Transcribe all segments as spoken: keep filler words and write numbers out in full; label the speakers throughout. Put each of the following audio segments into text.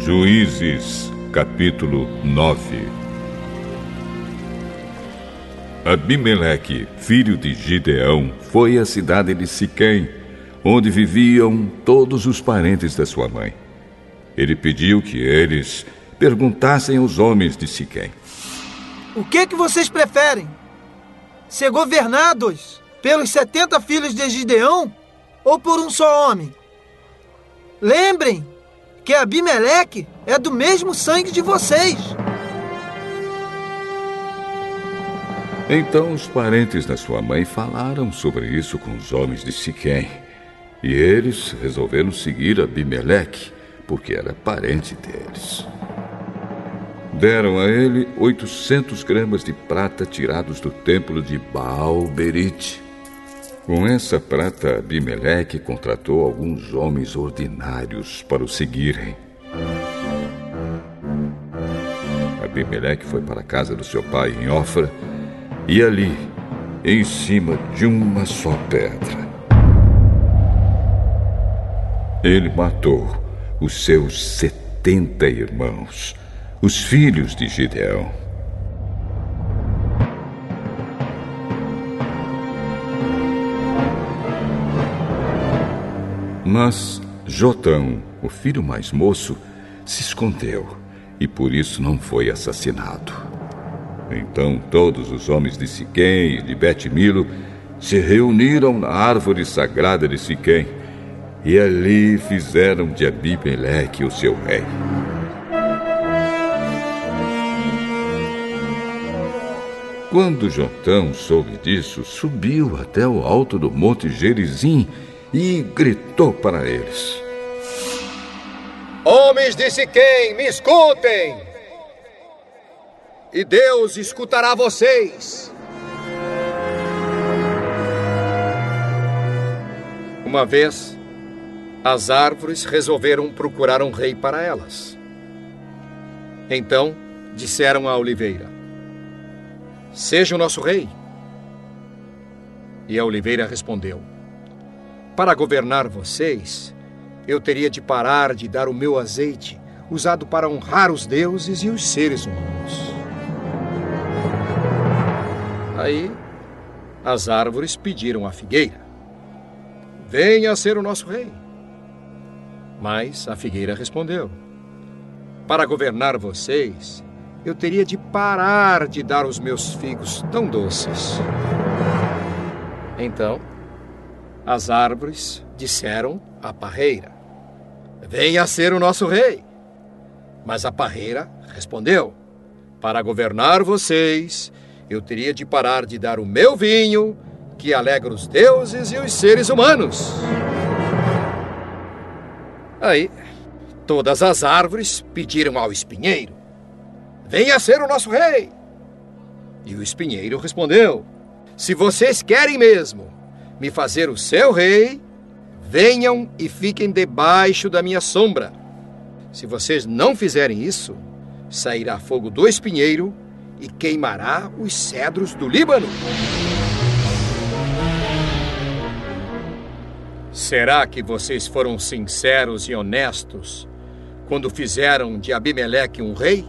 Speaker 1: Juízes, capítulo nove. Abimeleque, filho de Gideão, foi à cidade de Siquém, onde viviam todos os parentes da sua mãe. Ele pediu que eles perguntassem aos homens de Siquém:
Speaker 2: O que que vocês preferem? Ser governados pelos setenta filhos de Gideão ou por um só homem? Lembrem que Abimeleque é do mesmo sangue de vocês.
Speaker 1: Então os parentes da sua mãe falaram sobre isso com os homens de Siquém, e eles resolveram seguir Abimeleque, porque era parente deles. Deram a ele oitocentos gramas de prata tirados do templo de Baal-Berite. Com essa prata, Abimeleque contratou alguns homens ordinários para o seguirem. Abimeleque foi para a casa do seu pai em Ofra, e ali, em cima de uma só pedra, ele matou os seus setenta irmãos, os filhos de Gideão. Mas Jotão, o filho mais moço, se escondeu e por isso não foi assassinado. Então todos os homens de Siquém e de Bet-Milo se reuniram na árvore sagrada de Siquém e ali fizeram de Abimeleque o seu rei. Quando Jotão soube disso, subiu até o alto do monte Gerizim e gritou para eles:
Speaker 3: Homens de Siquém, me escutem! E Deus escutará vocês. Uma vez, as árvores resolveram procurar um rei para elas. Então, disseram à oliveira: Seja o nosso rei. E a oliveira respondeu: Para governar vocês, eu teria de parar de dar o meu azeite, usado para honrar os deuses e os seres humanos. Aí, as árvores pediram à figueira: Venha ser o nosso rei. Mas a figueira respondeu: Para governar vocês, eu teria de parar de dar os meus figos tão doces. Então, as árvores disseram à parreira: Venha ser o nosso rei. Mas a parreira respondeu: Para governar vocês, eu teria de parar de dar o meu vinho, que alegra os deuses e os seres humanos. Aí, todas as árvores pediram ao espinheiro: Venha ser o nosso rei. E o espinheiro respondeu: Se vocês querem mesmo me fazer o seu rei, venham e fiquem debaixo da minha sombra. Se vocês não fizerem isso, sairá fogo do espinheiro e queimará os cedros do Líbano. Será que vocês foram sinceros e honestos quando fizeram de Abimeleque um rei?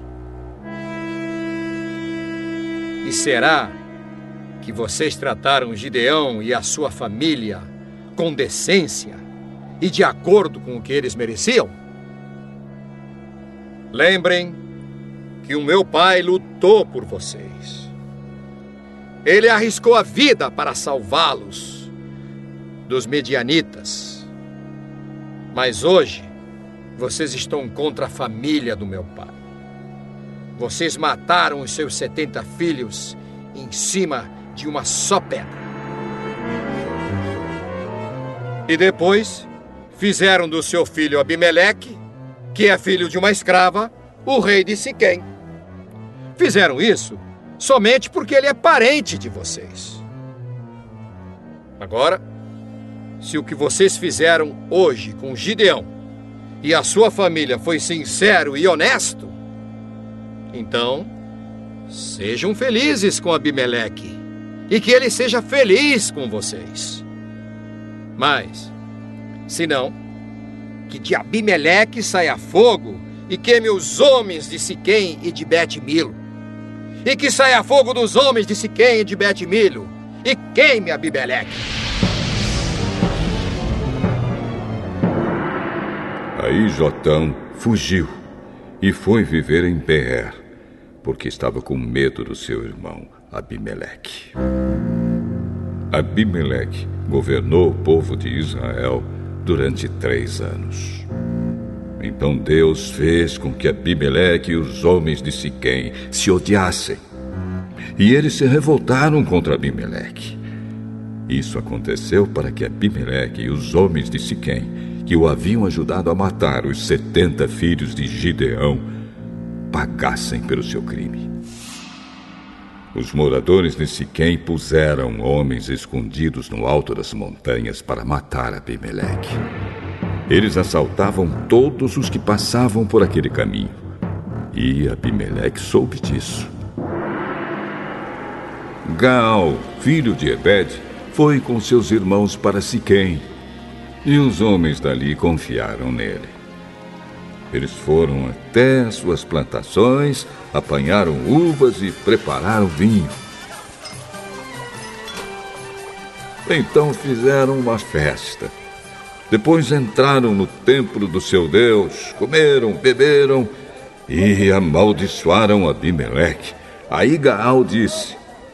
Speaker 3: E será que vocês trataram Gideão e a sua família com decência e de acordo com o que eles mereciam? Lembrem que o meu pai lutou por vocês. Ele arriscou a vida para salvá-los dos medianitas. Mas hoje, vocês estão contra a família do meu pai. Vocês mataram os seus setenta filhos em cima de uma só pedra. E depois, fizeram do seu filho Abimeleque, que é filho de uma escrava, o rei de Siquém. Fizeram isso somente porque ele é parente de vocês. Agora, se o que vocês fizeram hoje com Gideão e a sua família foi sincero e honesto, então sejam felizes com Abimeleque e que ele seja feliz com vocês. Mas, se não, que de Abimeleque saia fogo e queime os homens de Siquém e de Bet-Milo. E que saia fogo dos homens de Siquém e de Bet-Milo, e queime Abimeleque.
Speaker 1: Aí Jotão fugiu e foi viver em Beer, porque estava com medo do seu irmão Abimeleque. Abimeleque governou o povo de Israel durante três anos. Então Deus fez com que Abimeleque e os homens de Siquém se odiassem. E eles se revoltaram contra Abimeleque. Isso aconteceu para que Abimeleque e os homens de Siquém, que o haviam ajudado a matar os setenta filhos de Gideão, pagassem pelo seu crime. Os moradores de Siquém puseram homens escondidos no alto das montanhas para matar Abimeleque. Eles assaltavam todos os que passavam por aquele caminho. E Abimeleque soube disso. Gaal, filho de Ebed, foi com seus irmãos para Siquém, e os homens dali confiaram nele. Eles foram até as suas plantações, apanharam uvas e prepararam vinho. Então fizeram uma festa. Depois entraram no templo do seu Deus, comeram, beberam e amaldiçoaram Abimeleque. Aí Gaal disse: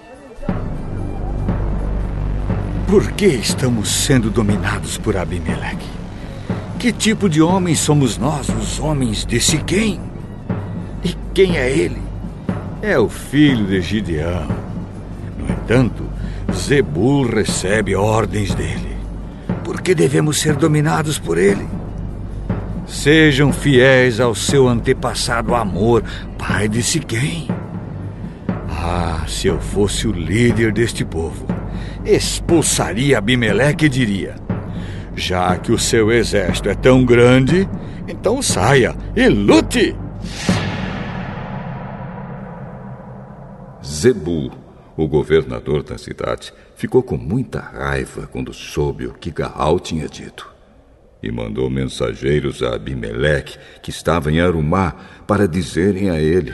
Speaker 4: Por que estamos sendo dominados por Abimeleque? Que tipo de homens somos nós, os homens de Siquém? E quem é ele? É o filho de Gideão. No entanto, Zebul recebe ordens dele. Por que devemos ser dominados por ele? Sejam fiéis ao seu antepassado Amor, pai de Siquém. Ah, se eu fosse o líder deste povo, expulsaria Abimeleque e diria: já que o seu exército é tão grande, então saia e lute!
Speaker 1: Zebul, o governador da cidade, ficou com muita raiva quando soube o que Gaal tinha dito. E mandou mensageiros a Abimeleque, que estava em Arumá, para dizerem a ele: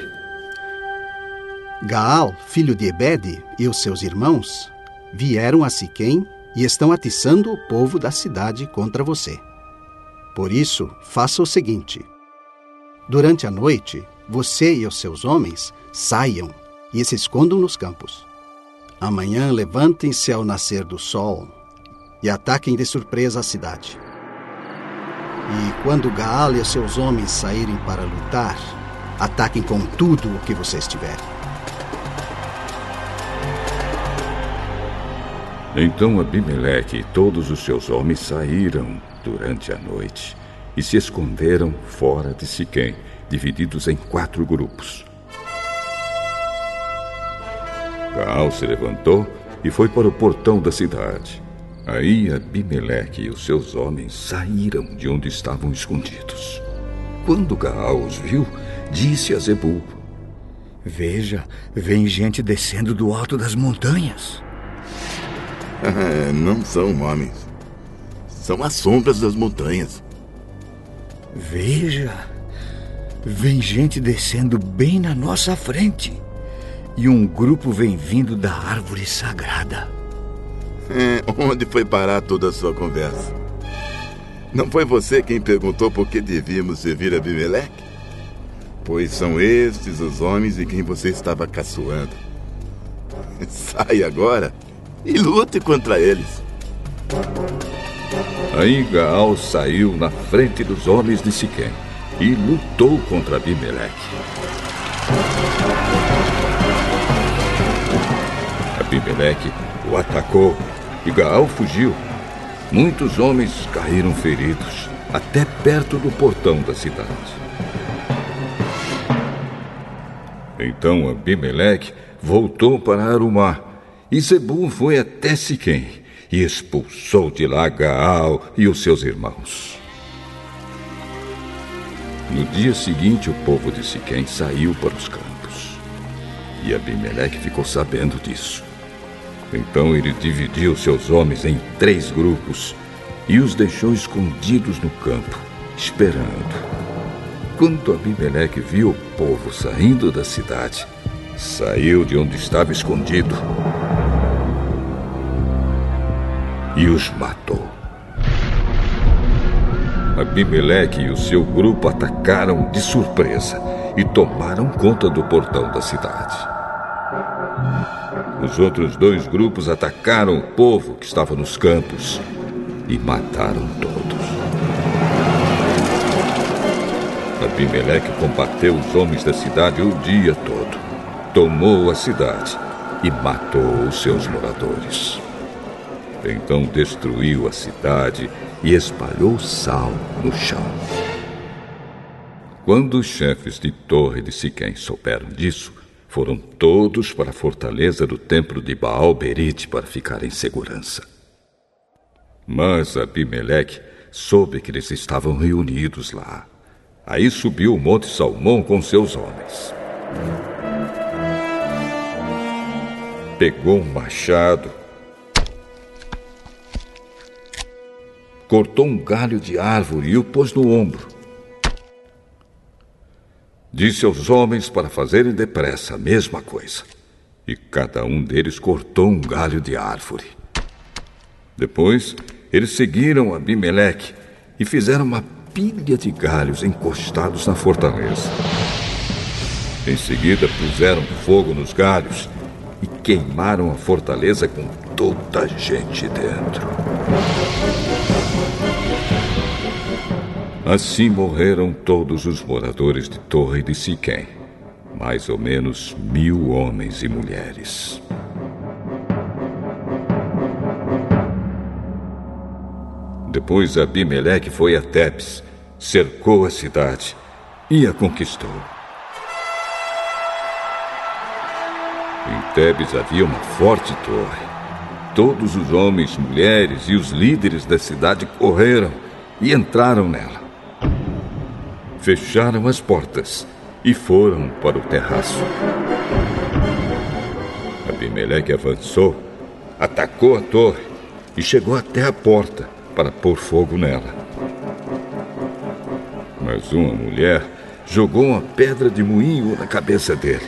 Speaker 5: Gaal, filho de Ebed, e os seus irmãos vieram a Siquém e estão atiçando o povo da cidade contra você. Por isso, faça o seguinte: durante a noite, você e os seus homens saiam e se escondam nos campos. Amanhã levantem-se ao nascer do sol e ataquem de surpresa a cidade. E quando Gaal e os seus homens saírem para lutar, ataquem com tudo o que vocês tiverem.
Speaker 1: Então Abimeleque e todos os seus homens saíram durante a noite e se esconderam fora de Siquém, divididos em quatro grupos. Gaal se levantou e foi para o portão da cidade. Aí Abimeleque e os seus homens saíram de onde estavam escondidos. Quando Gaal os viu, disse a Zebul:
Speaker 4: Veja, vem gente descendo do alto das montanhas.
Speaker 6: Ah, não são homens. São as sombras das montanhas.
Speaker 4: Veja, vem gente descendo bem na nossa frente. E um grupo vem vindo da árvore sagrada.
Speaker 6: É, onde foi parar toda a sua conversa? Não foi você quem perguntou por que devíamos servir Abimeleque? Pois são estes os homens em quem você estava caçoando. Sai agora e lute contra eles.
Speaker 1: Aí Gaal saiu na frente dos homens de Siquém e lutou contra Abimeleque. Abimeleque o atacou e Gaal fugiu. Muitos homens caíram feridos, até perto do portão da cidade. Então Abimeleque voltou para Arumá, e Zebul foi até Siquém e expulsou de lá Gaal e os seus irmãos. No dia seguinte, o povo de Siquém saiu para os campos, e Abimeleque ficou sabendo disso. Então ele dividiu seus homens em três grupos e os deixou escondidos no campo, esperando. Quando Abimeleque viu o povo saindo da cidade, saiu de onde estava escondido e os matou. Abimeleque e o seu grupo atacaram de surpresa e tomaram conta do portão da cidade. Os outros dois grupos atacaram o povo que estava nos campos e mataram todos. Abimeleque combateu os homens da cidade o dia todo, tomou a cidade e matou os seus moradores. Então destruiu a cidade e espalhou sal no chão. Quando os chefes de Torre de Siquém souberam disso, foram todos para a fortaleza do templo de Baal-Berite para ficar em segurança. Mas Abimeleque soube que eles estavam reunidos lá. Aí subiu o Monte Salmão com seus homens. Pegou um machado, cortou um galho de árvore e o pôs no ombro. Disse aos homens para fazerem depressa a mesma coisa. E cada um deles cortou um galho de árvore. Depois, eles seguiram Abimeleque e fizeram uma pilha de galhos encostados na fortaleza. Em seguida, puseram fogo nos galhos e queimaram a fortaleza com toda a gente dentro. Assim morreram todos os moradores de Torre de Siquém, mais ou menos mil homens e mulheres. Depois Abimeleque foi a Tebes, cercou a cidade e a conquistou. Em Tebes havia uma forte torre. Todos os homens, mulheres e os líderes da cidade correram e entraram nela. Fecharam as portas e foram para o terraço. Abimeleque avançou, atacou a torre e chegou até a porta para pôr fogo nela. Mas uma mulher jogou uma pedra de moinho na cabeça dele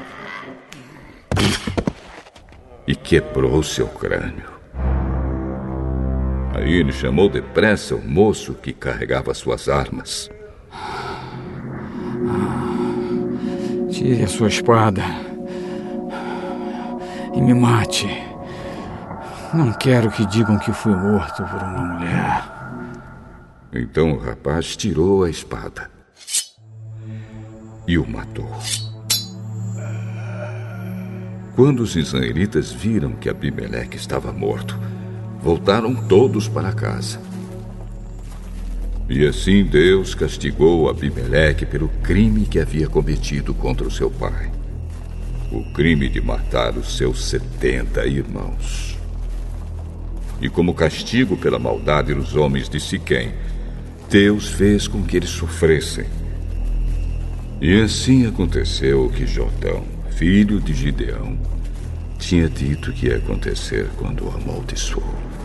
Speaker 1: e quebrou seu crânio. Aí ele chamou depressa o moço que carregava suas armas.
Speaker 7: Tire a sua espada e me mate. Não quero que digam que fui morto por uma mulher.
Speaker 1: Então o rapaz tirou a espada e o matou. Quando os israelitas viram que Abimeleque estava morto, voltaram todos para casa. E assim Deus castigou Abimeleque pelo crime que havia cometido contra o seu pai. O crime de matar os seus setenta irmãos. E como castigo pela maldade dos homens de Siquém, Deus fez com que eles sofressem. E assim aconteceu o que Jotão, filho de Gideão, tinha dito que ia acontecer quando o amaldiçoou.